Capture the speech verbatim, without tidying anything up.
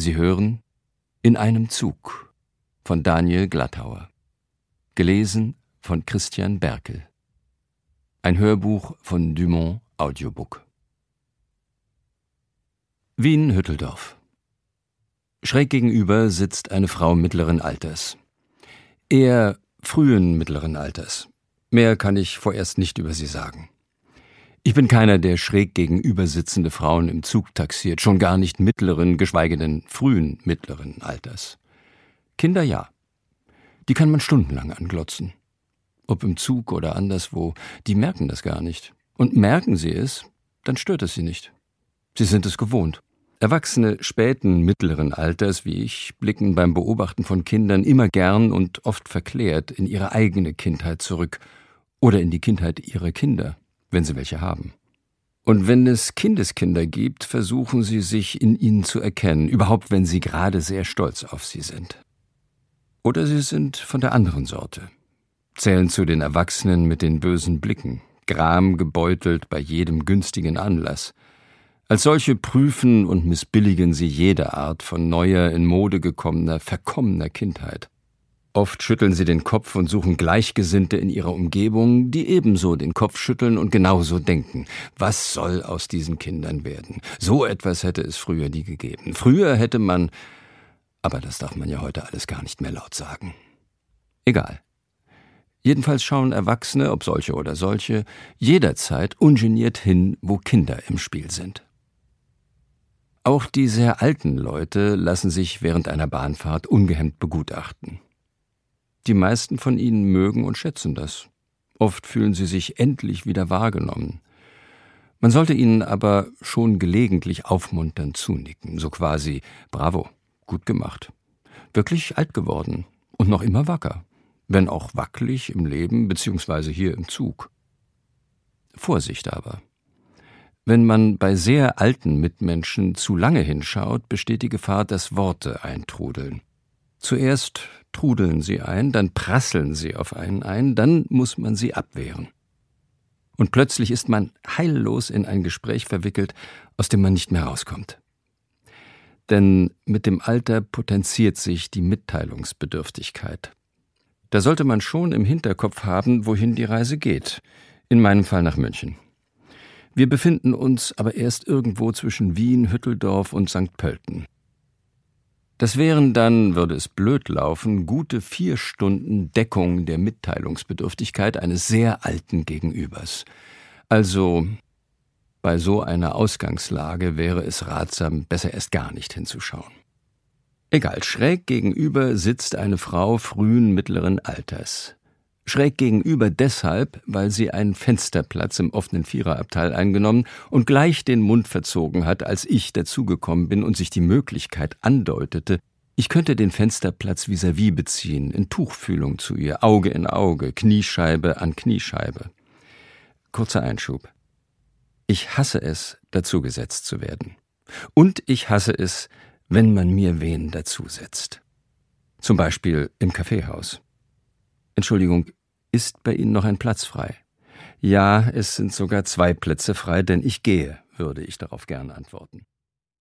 Sie hören In einem Zug von Daniel Glattauer. Gelesen von Christian Berkel. Ein Hörbuch von Dumont Audiobook. Wien-Hütteldorf. Schräg gegenüber sitzt eine Frau mittleren Alters. Eher frühen mittleren Alters. Mehr kann ich vorerst nicht über sie sagen. Ich bin keiner, der schräg gegenüber sitzende Frauen im Zug taxiert, schon gar nicht mittleren, geschweige denn frühen mittleren Alters. Kinder ja. Die kann man stundenlang anglotzen. Ob im Zug oder anderswo, die merken das gar nicht. Und merken sie es, dann stört es sie nicht. Sie sind es gewohnt. Erwachsene späten mittleren Alters wie ich blicken beim Beobachten von Kindern immer gern und oft verklärt in ihre eigene Kindheit zurück oder in die Kindheit ihrer Kinder, wenn sie welche haben. Und wenn es Kindeskinder gibt, versuchen sie sich in ihnen zu erkennen, überhaupt wenn sie gerade sehr stolz auf sie sind. Oder sie sind von der anderen Sorte, zählen zu den Erwachsenen mit den bösen Blicken, Gram gebeutelt bei jedem günstigen Anlass. Als solche prüfen und missbilligen sie jede Art von neuer, in Mode gekommener, verkommener Kindheit. Oft schütteln sie den Kopf und suchen Gleichgesinnte in ihrer Umgebung, die ebenso den Kopf schütteln und genauso denken. Was soll aus diesen Kindern werden? So etwas hätte es früher nie gegeben. Früher hätte man... Aber das darf man ja heute alles gar nicht mehr laut sagen. Egal. Jedenfalls schauen Erwachsene, ob solche oder solche, jederzeit ungeniert hin, wo Kinder im Spiel sind. Auch die sehr alten Leute lassen sich während einer Bahnfahrt ungehemmt begutachten. Die meisten von ihnen mögen und schätzen das. Oft fühlen sie sich endlich wieder wahrgenommen. Man sollte ihnen aber schon gelegentlich aufmunternd zunicken, so quasi »Bravo, gut gemacht. Wirklich alt geworden und noch immer wacker, wenn auch wackelig im Leben bzw. hier im Zug.« Vorsicht aber. Wenn man bei sehr alten Mitmenschen zu lange hinschaut, besteht die Gefahr, dass Worte eintrudeln. Zuerst trudeln sie ein, dann prasseln sie auf einen ein, dann muss man sie abwehren. Und plötzlich ist man heillos in ein Gespräch verwickelt, aus dem man nicht mehr rauskommt. Denn mit dem Alter potenziert sich die Mitteilungsbedürftigkeit. Da sollte man schon im Hinterkopf haben, wohin die Reise geht. In meinem Fall nach München. Wir befinden uns aber erst irgendwo zwischen Wien, Hütteldorf und Sankt Pölten. Das wären dann, würde es blöd laufen, gute vier Stunden Deckung der Mitteilungsbedürftigkeit eines sehr alten Gegenübers. Also bei so einer Ausgangslage wäre es ratsam, besser erst gar nicht hinzuschauen. Egal, schräg gegenüber sitzt eine Frau frühen mittleren Alters. Schräg gegenüber deshalb, weil sie einen Fensterplatz im offenen Viererabteil eingenommen und gleich den Mund verzogen hat, als ich dazugekommen bin und sich die Möglichkeit andeutete, ich könnte den Fensterplatz vis-à-vis beziehen, in Tuchfühlung zu ihr, Auge in Auge, Kniescheibe an Kniescheibe. Kurzer Einschub. Ich hasse es, dazugesetzt zu werden. Und ich hasse es, wenn man mir wen dazusetzt. Zum Beispiel im Kaffeehaus. Entschuldigung, ist bei Ihnen noch ein Platz frei? Ja, es sind sogar zwei Plätze frei, denn ich gehe, würde ich darauf gerne antworten.